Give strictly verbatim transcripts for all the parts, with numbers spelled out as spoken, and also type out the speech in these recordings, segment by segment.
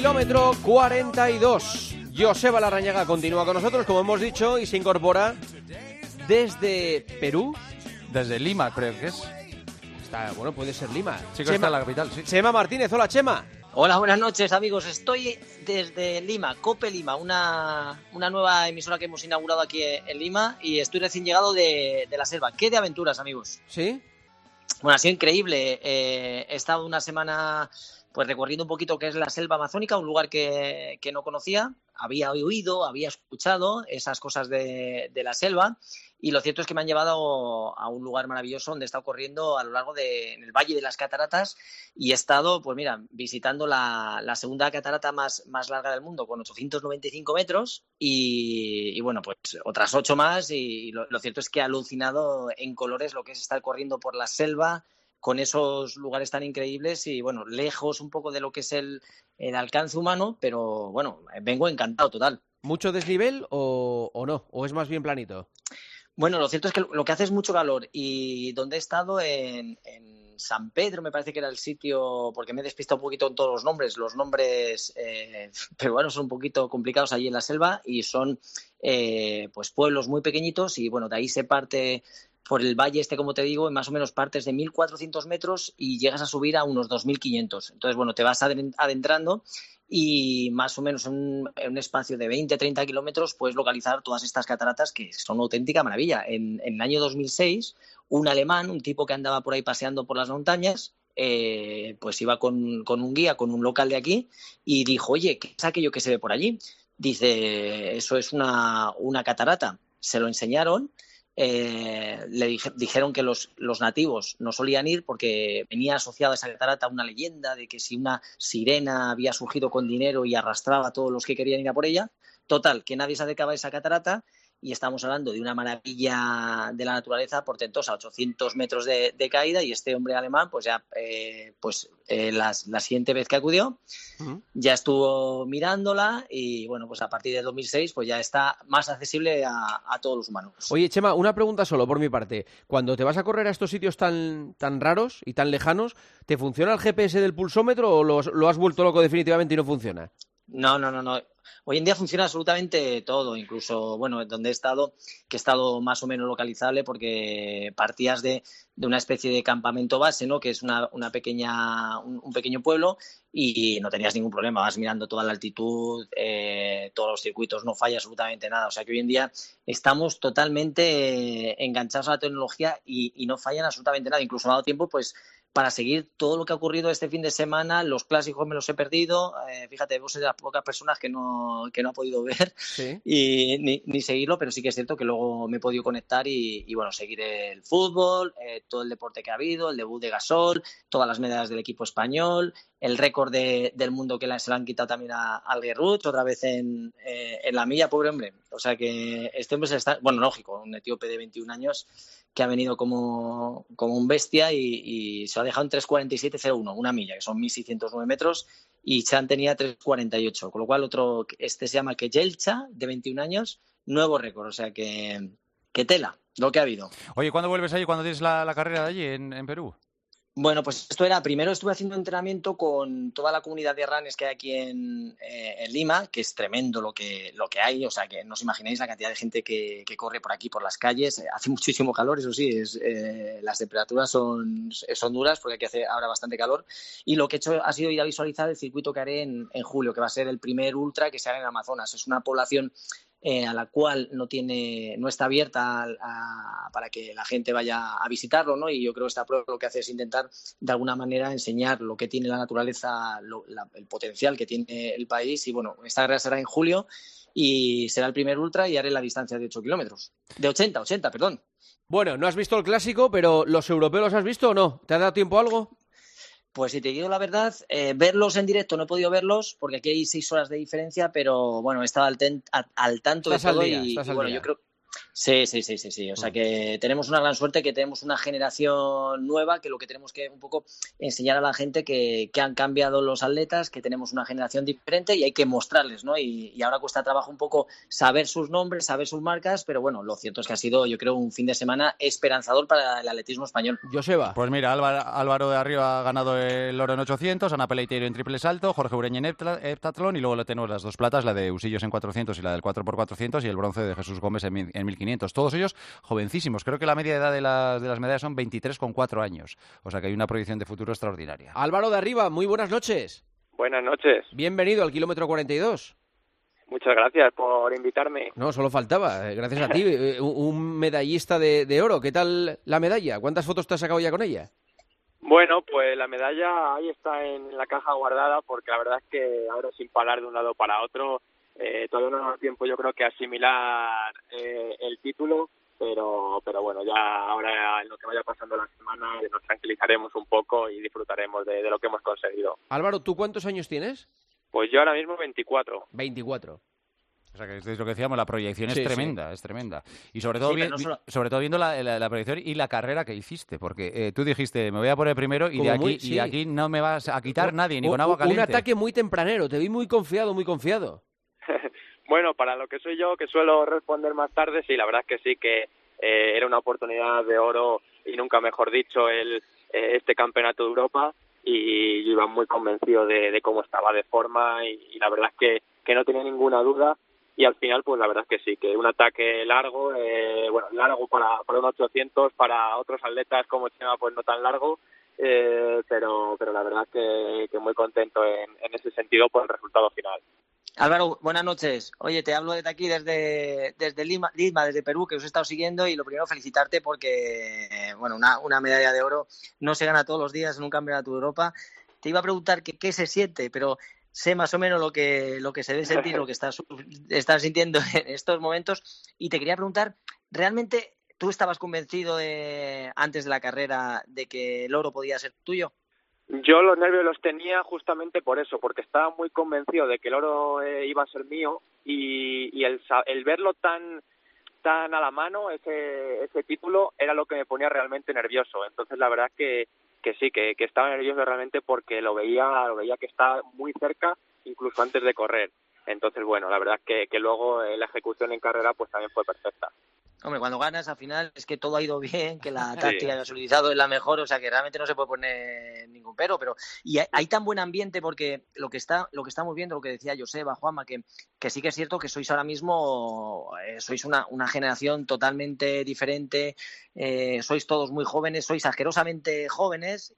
kilómetro cuarenta y dos. Joseba Larrañaga continúa con nosotros, como hemos dicho, y se incorpora desde Perú. Desde Lima, creo que es. Está, bueno, puede ser Lima. Sí, que está en la capital, sí. Chema Martínez, hola Chema. Hola, buenas noches amigos. Estoy desde Lima, Cope Lima, una, una nueva emisora que hemos inaugurado aquí en Lima, y estoy recién llegado de, de la selva. ¡Qué de aventuras, amigos! ¿Sí? Bueno, ha sido increíble. Eh, he estado una semana pues recorriendo un poquito qué es la selva amazónica, un lugar que, que no conocía. Había oído, había escuchado esas cosas de, de la selva, y lo cierto es que me han llevado a un lugar maravilloso donde he estado corriendo a lo largo de, en el Valle de las Cataratas, y he estado, pues mira, visitando la, la segunda catarata más, más larga del mundo, con ochocientos noventa y cinco metros, y, y bueno, pues otras ocho más, y lo, lo cierto es que he alucinado en colores lo que es estar corriendo por la selva, con esos lugares tan increíbles y, bueno, lejos un poco de lo que es el, el alcance humano, pero, bueno, vengo encantado, total. ¿Mucho desnivel o, o no? ¿O es más bien planito? Bueno, lo cierto es que lo que hace es mucho calor, y donde he estado en, en San Pedro, me parece que era el sitio, porque me he despistado un poquito en todos los nombres, los nombres, eh, pero bueno, son un poquito complicados allí en la selva, y son eh, pues pueblos muy pequeñitos, y bueno, de ahí se parte por el valle este, como te digo, en más o menos partes de mil cuatrocientos metros y llegas a subir a unos dos mil quinientos. Entonces, bueno, te vas adentrando y más o menos en un, en un espacio de veinte a treinta kilómetros puedes localizar todas estas cataratas que son una auténtica maravilla. En, en el año dos mil seis, un alemán, un tipo que andaba por ahí paseando por las montañas, eh, pues iba con, con un guía, con un local de aquí, y dijo, oye, ¿qué es aquello que se ve por allí? Dice, eso es una, una catarata. Se lo enseñaron. Eh, le dije, dijeron que los, los nativos no solían ir porque venía asociada a esa catarata una leyenda de que si una sirena había surgido con dinero y arrastraba a todos los que querían ir a por ella. Total, que nadie se acercaba a esa catarata, y estamos hablando de una maravilla de la naturaleza portentosa, ochocientos metros de, de caída, y este hombre alemán, pues ya, eh, pues eh, las, la siguiente vez que acudió, uh-huh. ya estuvo mirándola, y bueno, pues a partir de dos mil seis, pues ya está más accesible a, a todos los humanos. Oye, Chema, una pregunta solo por mi parte. Cuando te vas a correr a estos sitios tan, tan raros y tan lejanos, ¿te funciona el G P S del pulsómetro o lo, lo has vuelto loco definitivamente y no funciona? No, no, no, no. Hoy en día funciona absolutamente todo, incluso, bueno, donde he estado, que he estado más o menos localizable, porque partías de, de una especie de campamento base, ¿no? Que es una, una pequeña, un, un pequeño pueblo, y no tenías ningún problema, vas mirando toda la altitud, eh, todos los circuitos, no falla absolutamente nada. O sea que hoy en día estamos totalmente eh, enganchados a la tecnología y, y no fallan absolutamente nada. Incluso me ha dado tiempo, pues, para seguir todo lo que ha ocurrido este fin de semana. Los clásicos me los he perdido. Eh, fíjate, vos eres de las pocas personas que no, que no ha podido ver, ¿sí? y ni, ni seguirlo, pero sí que es cierto que luego me he podido conectar y, y bueno, seguir el fútbol, eh, todo el deporte que ha habido, el debut de Gasol, todas las medallas del equipo español, el récord de, del mundo que la, se lo han quitado también a Alguer Ruth, otra vez en, eh, en la milla, pobre hombre. O sea que este hombre se está, bueno, lógico, un etíope de veintiún años que ha venido como, como un bestia, y, y se ha dejado en tres cuarenta y siete cero uno, una milla, que son mil seiscientos nueve metros, y Chan tenía tres cuarenta y ocho, con lo cual otro, este se llama Kejelcha, de veintiún años, nuevo récord. O sea que, que tela lo que ha habido. Oye, ¿cuándo vuelves allí? ¿Cuándo tienes la, la carrera de allí en, en Perú? Bueno, pues esto era, primero estuve haciendo entrenamiento con toda la comunidad de runners que hay aquí en, eh, en Lima, que es tremendo lo que, lo que hay. O sea, que no os imagináis la cantidad de gente que, que corre por aquí, por las calles. Hace muchísimo calor, eso sí, es, eh, las temperaturas son, son duras porque aquí hace ahora bastante calor. Y lo que he hecho ha sido ir a visualizar el circuito que haré en, en julio, que va a ser el primer ultra que se haga en Amazonas. Es una población Eh, a la cual no tiene no está abierta a, a, para que la gente vaya a visitarlo, ¿no? Y yo creo que esta prueba lo que hace es intentar de alguna manera enseñar lo que tiene la naturaleza, lo, la, el potencial que tiene el país. Y bueno, esta carrera será en julio y será el primer ultra, y haré la distancia de ocho kilómetros, de ochenta, ochenta, perdón. Bueno, no has visto el clásico, pero ¿los europeos los has visto o no? ¿Te ha dado tiempo a algo? Pues si te digo la verdad, eh, verlos en directo no he podido verlos porque aquí hay seis horas de diferencia, pero bueno, he estado al, ten, al, al tanto estás de todo al día, y, estás y al bueno, día. yo creo, Sí, sí, sí, sí, sí. O sea que tenemos una gran suerte, que tenemos una generación nueva, que lo que tenemos que un poco enseñar a la gente que, que han cambiado los atletas, que tenemos una generación diferente y hay que mostrarles, ¿no? Y, y ahora cuesta trabajo un poco saber sus nombres, saber sus marcas, pero bueno, lo cierto es que ha sido, yo creo, un fin de semana esperanzador para el atletismo español. Joseba. Pues mira, Álvaro, Álvaro de Arriba ha ganado el oro en ochocientos, Ana Peleiteiro en triple salto, Jorge Ureña en hepta- heptatlón y luego le tenemos las dos platas, la de Usillos en cuatrocientos y la del cuatro por cuatrocientos y el bronce de Jesús Gómez en, mil, en mil quinientos. Todos ellos jovencísimos. Creo que la media de edad de las, de las medallas son veintitrés con cuatro años. O sea que hay una proyección de futuro extraordinaria. Álvaro de Arriba, muy buenas noches. Buenas noches. Bienvenido al kilómetro cuarenta y dos. Muchas gracias por invitarme. No, solo faltaba. Gracias a ti. Un medallista de, de oro. ¿Qué tal la medalla? ¿Cuántas fotos te has sacado ya con ella? Bueno, pues la medalla ahí está en la caja guardada porque la verdad es que ahora sin parar de un lado para otro, eh, todavía no nos da tiempo yo creo que asimilar eh, el título, pero pero bueno, ya ahora en lo que vaya pasando la semana nos tranquilizaremos un poco y disfrutaremos de, de lo que hemos conseguido. Álvaro, ¿tú cuántos años tienes? Pues yo ahora mismo veinticuatro. veinticuatro. O sea que es lo que decíamos, la proyección Sí, es tremenda, sí. es tremenda. Y sobre todo, Sí, vi- pero no solo- sobre todo viendo la, la, la proyección y la carrera que hiciste, porque eh, tú dijiste, me voy a poner primero y de Como aquí muy- y sí. de aquí no me vas a quitar nadie, ni Un- con agua un- caliente. Un ataque muy tempranero. Te vi muy confiado, muy confiado. Bueno, para lo que soy yo, que suelo responder más tarde, sí, la verdad es que sí que eh, era una oportunidad de oro y nunca mejor dicho el eh, este campeonato de Europa y yo iba muy convencido de, de cómo estaba de forma y, y la verdad es que, que no tenía ninguna duda y al final pues la verdad es que sí, que un ataque largo, eh, bueno, largo para, para un ochocientos, para otros atletas como Chema pues no tan largo, eh, pero pero la verdad es que, que muy contento en, en ese sentido por el resultado final. Álvaro, buenas noches. Oye, te hablo desde aquí, desde, desde Lima, Lima, desde Perú, que os he estado siguiendo y lo primero felicitarte porque, eh, bueno, una, una medalla de oro no se gana todos los días en un campeonato de Europa. Te iba a preguntar que, qué se siente, pero sé más o menos lo que, lo que se debe sentir, lo que estás, estás sintiendo en estos momentos y te quería preguntar, ¿realmente tú estabas convencido de, antes de la carrera de que el oro podía ser tuyo? Yo los nervios los tenía justamente por eso, porque estaba muy convencido de que el oro eh, iba a ser mío y, y el, el verlo tan tan a la mano, ese ese título, era lo que me ponía realmente nervioso. Entonces la verdad que que sí, que, que estaba nervioso realmente porque lo veía lo veía que estaba muy cerca, incluso antes de correr. Entonces, bueno, la verdad que, que luego eh, la ejecución en carrera pues también fue perfecta. Hombre, cuando ganas al final es que todo ha ido bien, que la táctica que has utilizado es la mejor, o sea que realmente no se puede poner ningún pero, pero y hay, hay tan buen ambiente porque lo que está, lo que estamos viendo, lo que decía Joseba, Juanma, que, que sí que es cierto que sois ahora mismo, eh, sois una, una generación totalmente diferente, eh, sois todos muy jóvenes, sois asquerosamente jóvenes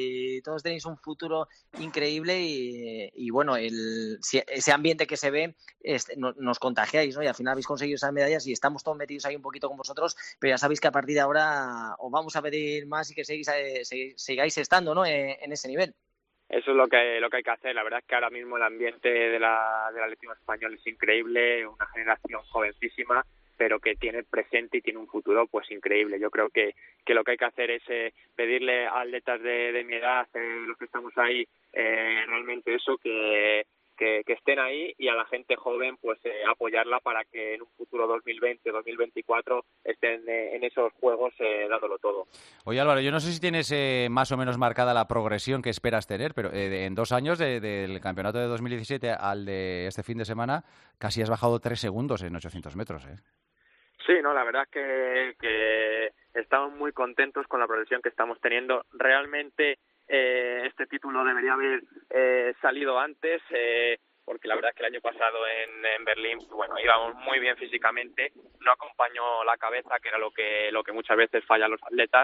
y todos tenéis un futuro increíble y, y bueno, el, si, ese ambiente que se ve es, no, nos contagiáis, ¿no? Y al final habéis conseguido esas medallas y estamos todos metidos ahí un poquito con vosotros, pero ya sabéis que a partir de ahora os vamos a pedir más y que seguís, eh, sigáis estando, ¿no? en, en ese nivel. Eso es lo que lo que hay que hacer. La verdad es que ahora mismo el ambiente de la del atletismo español es increíble, una generación jovencísima, pero que tiene presente y tiene un futuro pues increíble. Yo creo que, que lo que hay que hacer es eh, pedirle a atletas de, de mi edad, eh, los que estamos ahí, eh, realmente eso, que Que, que estén ahí y a la gente joven pues eh, apoyarla para que en un futuro dos mil veinte, dos mil veinticuatro estén eh, en esos juegos eh, dándolo todo. Oye Álvaro, yo no sé si tienes eh, más o menos marcada la progresión que esperas tener, pero eh, en dos años de, del campeonato de dos mil diecisiete al de este fin de semana casi has bajado tres segundos en ochocientos metros, ¿eh? Sí, no, la verdad es que, que estamos muy contentos con la progresión que estamos teniendo. Realmente Eh, este título debería haber eh, salido antes, eh, porque la verdad es que el año pasado en, en Berlín, bueno, íbamos muy bien físicamente, no acompañó la cabeza, que era lo que lo que muchas veces fallan los atletas,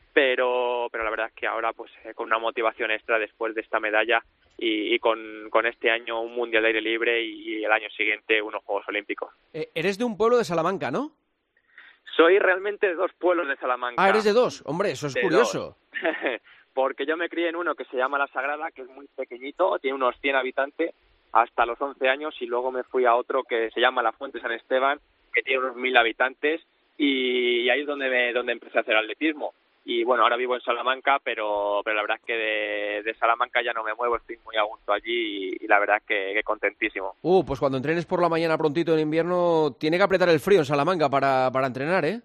pero pero la verdad es que ahora, pues eh, con una motivación extra después de esta medalla y, y con, con este año un Mundial de Aire Libre y, y el año siguiente unos Juegos Olímpicos. Eh, eres de un pueblo de Salamanca, ¿no? Soy realmente de dos pueblos de Salamanca. Ah, eres de dos. Hombre, eso es de curioso. Porque yo me crié en uno que se llama La Sagrada, que es muy pequeñito, tiene unos cien habitantes hasta los once años, y luego me fui a otro que se llama La Fuente San Esteban, que tiene unos mil habitantes, y ahí es donde me, donde empecé a hacer atletismo. y bueno, ahora vivo en Salamanca, pero, pero la verdad es que de, de Salamanca ya no me muevo, estoy muy a gusto allí y, y la verdad es que, que contentísimo. Uh, pues cuando entrenes por la mañana prontito en invierno, tiene que apretar el frío en Salamanca para, para entrenar, ¿eh?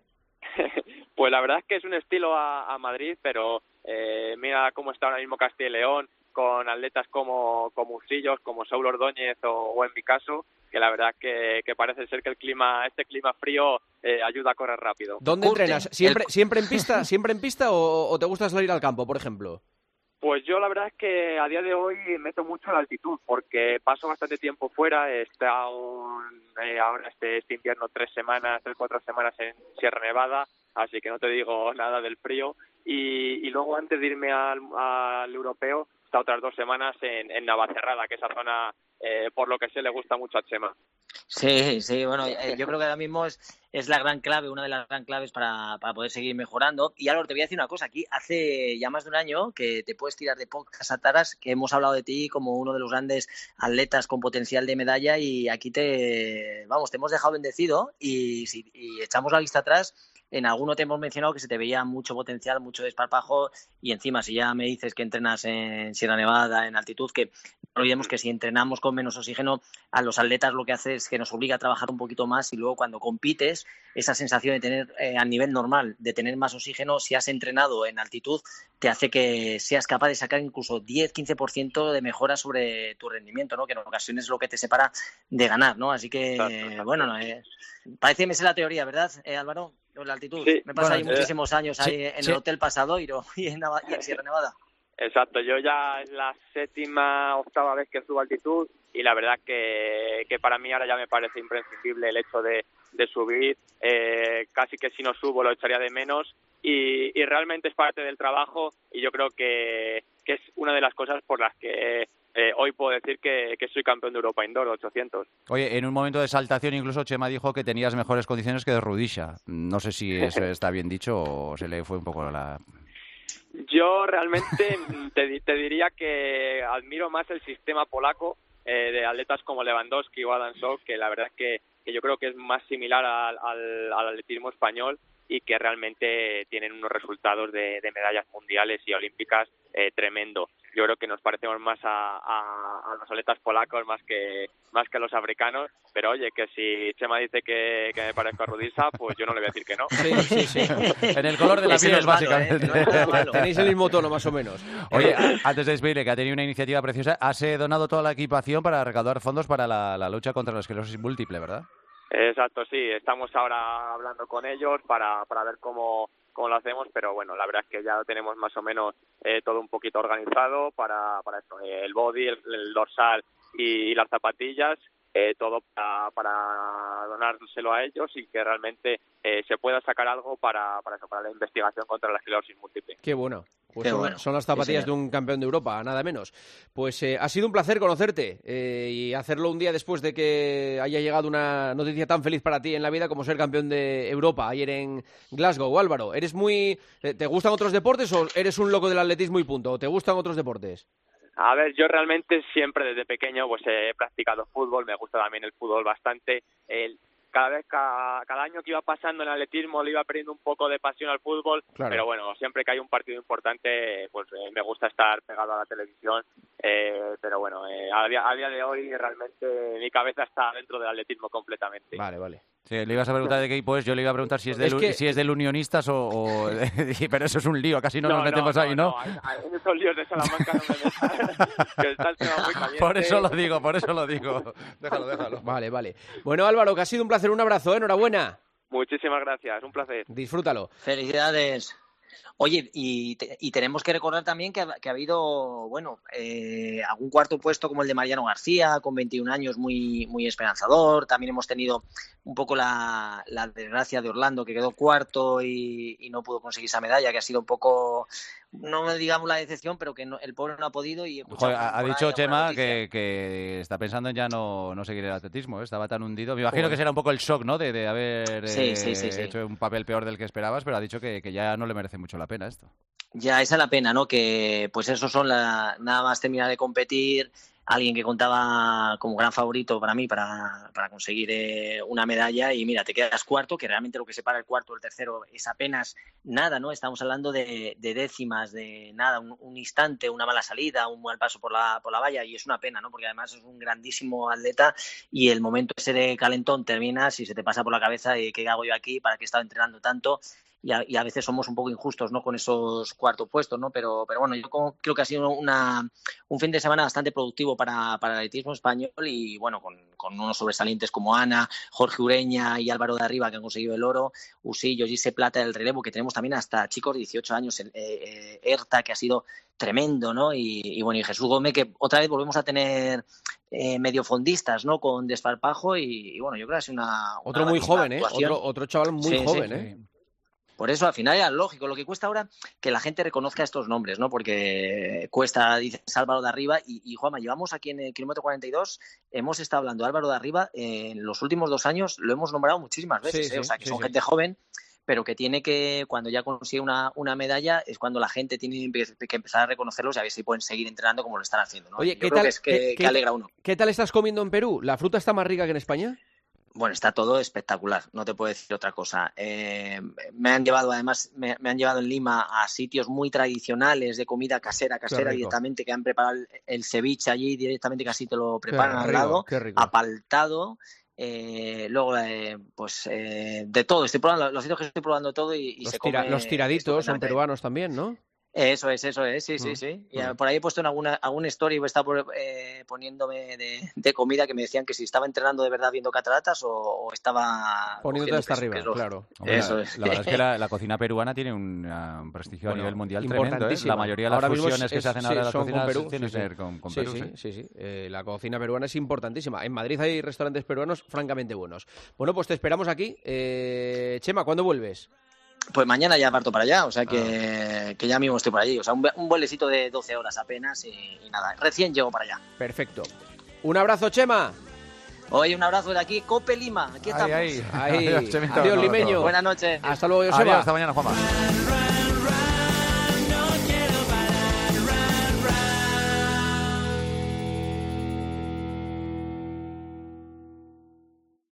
Pues la verdad es que es un estilo a, a Madrid, pero eh, mira cómo está ahora mismo Castilla y León, con atletas como, como Usillos, como Saúl Ordóñez o, o en mi caso, que la verdad que, que parece ser que el clima, este clima frío eh, ayuda a correr rápido. ¿Dónde entrenas? ¿Siempre, el... siempre en pista, siempre en pista o, o te gusta salir al campo, por ejemplo? Pues yo la verdad es que a día de hoy meto mucho la altitud porque paso bastante tiempo fuera, he estado eh, ahora este, este invierno tres semanas, tres, cuatro semanas en Sierra Nevada, así que no te digo nada del frío y, y luego antes de irme al, al europeo he estado otras dos semanas en, en Navacerrada, que esa zona eh, por lo que sé le gusta mucho a Chema. Sí, sí, bueno, eh, yo creo que ahora mismo es, es la gran clave, una de las gran claves para, para poder seguir mejorando. Y Álvaro, te voy a decir una cosa, aquí hace ya más de un año que te puedes tirar de podcast a taras, que hemos hablado de ti como uno de los grandes atletas con potencial de medalla y aquí te, vamos, te hemos dejado bendecido y si y echamos la vista atrás, en alguno te hemos mencionado que se te veía mucho potencial, mucho desparpajo y encima si ya me dices que entrenas en Sierra Nevada, en altitud, que no olvidemos que si entrenamos con menos oxígeno, a los atletas lo que hace es que nos obliga a trabajar un poquito más y luego cuando compites, esa sensación de tener eh, a nivel normal, de tener más oxígeno, si has entrenado en altitud, te hace que seas capaz de sacar incluso diez a quince por ciento de mejora sobre tu rendimiento, ¿no? Que en ocasiones es lo que te separa de ganar, ¿no? Así que, eh, bueno, no, eh, parece que me sé la teoría, ¿verdad, eh, Álvaro? La altitud. Sí. Me pasa Bueno, ahí muchísimos eh, años ahí sí, en sí. el Hotel Pasador y en, Nava- y en Sierra Nevada. Exacto, yo ya es la séptima, octava vez que subo altitud y la verdad que, que para mí ahora ya me parece imprescindible el hecho de, de subir, eh, casi que si no subo lo echaría de menos y, y realmente es parte del trabajo y yo creo que, que es una de las cosas por las que eh, hoy puedo decir que, que soy campeón de Europa Indoor ochocientos. Oye, en un momento de saltación incluso Chema dijo que tenías mejores condiciones que de Rudisha. No sé si eso está bien dicho o se le fue un poco la... Yo realmente te, te diría que admiro más el sistema polaco eh, de atletas como Lewandowski o Adam Sok, que la verdad es que, que yo creo que es más similar al, al, al atletismo español y que realmente tienen unos resultados de, de medallas mundiales y olímpicas eh, tremendo. Yo creo que nos parecemos más a, a, a los atletas polacos más que más que a los africanos, pero oye, que si Chema dice que, que me parezco a Rudisha, pues yo no le voy a decir que no. Sí, sí, sí. En el color de la Ese piel, no es malo, básicamente. ¿eh? No es nada malo. Tenéis el mismo tono, más o menos. Oye, antes de despedirle, que ha tenido una iniciativa preciosa, has eh, donado toda la equipación para recaudar fondos para la, la lucha contra la esclerosis múltiple, ¿verdad? Exacto, sí, estamos ahora hablando con ellos para, para ver cómo, cómo lo hacemos, pero bueno, la verdad es que ya lo tenemos más o menos eh, todo un poquito organizado para, para esto, eh, el body, el, el dorsal y, y las zapatillas, eh, todo para, para donárselo a ellos y que realmente eh, se pueda sacar algo para, para eso, para la investigación contra la esclerosis múltiple. Qué bueno. Pues Qué son, bueno. son las zapatillas Sí, de un campeón de Europa, nada menos. Pues eh, ha sido un placer conocerte eh, y hacerlo un día después de que haya llegado una noticia tan feliz para ti en la vida como ser campeón de Europa ayer en Glasgow. Álvaro, ¿eres muy, eh, ¿te gustan otros deportes o eres un loco del atletismo y punto? ¿O te gustan otros deportes? A ver, yo realmente siempre desde pequeño pues he practicado fútbol, me gusta también el fútbol bastante. El, cada vez, cada, cada año que iba pasando en el atletismo le iba perdiendo un poco de pasión al fútbol, Claro. pero bueno, siempre que hay un partido importante pues eh, me gusta estar pegado a la televisión, eh, pero bueno, eh, a, día, a día de hoy realmente mi cabeza está dentro del atletismo completamente. Vale, vale. Sí, le ibas a preguntar de qué equipo es, yo le iba a preguntar si es del, Es que- si es del Unionistas o... o pero eso es un lío, casi no, nos metemos ahí, ¿no? No, hay- hay- en esos líos de Salamanca no me metas, que está el tema muy caliente. Por eso lo digo, por eso lo digo. Déjalo, déjalo. Vale, vale. Bueno, Álvaro, que ha sido un placer, un abrazo, ¿eh? Enhorabuena. Muchísimas gracias, un placer. Disfrútalo. Felicidades. Oye, y, te- y tenemos que recordar también que ha, que ha habido, bueno, eh, algún cuarto puesto como el de Mariano García, con veintiún años, muy muy esperanzador. También hemos tenido un poco la, la desgracia de Orlando, que quedó cuarto y, y no pudo conseguir esa medalla, que ha sido un poco, no digamos la decepción, pero que no- el pobre no ha podido. Y he escuchado Joder, ha, ha por ahí dicho alguna Chema noticia. que, que está pensando en ya no, no seguir el atletismo, ¿eh? Estaba tan hundido. Me imagino Joder. que será un poco el shock, ¿no? De, de haber Sí, eh, sí, sí, sí. hecho un papel peor del que esperabas, pero ha dicho que, que ya no le merece mucho la pena esto. Ya, esa es la pena, ¿no? Que pues eso son la, nada más terminar de competir, alguien que contaba como gran favorito para mí para, para conseguir eh, una medalla, y mira, te quedas cuarto, que realmente lo que separa el cuarto del tercero es apenas nada, ¿no? Estamos hablando de, de décimas, de nada, un, un instante, una mala salida, un mal paso por la, por la valla, y es una pena, ¿no? Porque además es un grandísimo atleta y el momento ese de calentón termina si se te pasa por la cabeza de qué hago yo aquí, para qué he estado entrenando tanto. Y a, y a veces somos un poco injustos, ¿no?, con esos cuartos puestos, ¿no? Pero, pero bueno, yo creo que ha sido una, un fin de semana bastante productivo para, para el atletismo español, y bueno, con, con unos sobresalientes como Ana, Jorge Ureña y Álvaro de Arriba, que han conseguido el oro, Usillo, Gise Plata del relevo, que tenemos también hasta chicos de dieciocho años, eh, eh, Erta, que ha sido tremendo, ¿no? Y, y bueno, y Jesús Gómez, que otra vez volvemos a tener eh, medio fondistas, ¿no?, con desparpajo, y, y bueno, yo creo que ha sido una, una Otro muy joven, ¿eh? actuación. Otro, otro chaval muy Sí, joven, sí. ¿eh? Por eso, al final, era lógico. Lo que cuesta ahora que la gente reconozca estos nombres, ¿no? Porque cuesta, dices, Álvaro de Arriba, y, y Juanma, llevamos aquí en el kilómetro cuarenta y dos, hemos estado hablando de Álvaro de Arriba eh, en los últimos dos años, lo hemos nombrado muchísimas veces, Sí, ¿eh? sí, O sea, que sí, son sí. gente joven, pero que tiene que, cuando ya consigue una, una medalla, es cuando la gente tiene que empezar a reconocerlos y a ver si pueden seguir entrenando como lo están haciendo, ¿no? Oye, Yo ¿qué creo tal, que es que, qué- que qué- alegra a uno. ¿qué tal estás comiendo en Perú? ¿La fruta está más rica que en España? Bueno, está todo espectacular, no te puedo decir otra cosa. Eh, me han llevado, además, me, me han llevado en Lima a sitios muy tradicionales de comida casera, casera rico. directamente, que han preparado el, el ceviche allí directamente, casi te lo preparan al rico, lado, qué rico. apaltado. Eh, luego, eh, pues eh, de todo, estoy probando, los sitios que estoy probando todo, y, y Los, se tira- come los tiraditos son estupendamente. peruanos también, ¿no? Eso es, eso es, sí, Mm, sí, sí. Y mm. por ahí he puesto en alguna, alguna story, he estado por, eh, poniéndome de, de comida, que me decían que si estaba entrenando de verdad viendo cataratas o, o estaba Poniéndote cogiendo hasta peso, arriba, que es lógico. claro. Hombre, Eso la, es. la verdad es que la, la cocina peruana tiene un, uh, un prestigio Bueno, a nivel mundial tremendo, ¿eh? importantísima. La mayoría de las Ahora mismo fusiones es- que es- se hacen sí, ahora en las son con cocinas Perú, tienen sí, que sí. ver con, con Sí, Perú, sí, sí. sí, sí. Eh, la cocina peruana es importantísima. En Madrid hay restaurantes peruanos francamente buenos. Bueno, pues te esperamos aquí. Eh, Chema, ¿cuándo vuelves? Pues mañana ya parto para allá, o sea Ah. que, que ya mismo estoy por allí. O sea, un, un vuelecito de doce horas apenas, y, y nada, recién llego para allá. Perfecto. Un abrazo, Chema. Oye, un abrazo de aquí, Cope Lima, aquí estamos. Ahí, ahí. Ahí. Adiós, Chemito, Adiós, un abrazo. limeño. Buenas noches. Hasta luego, Joseba. Adiós, hasta mañana, Juanma.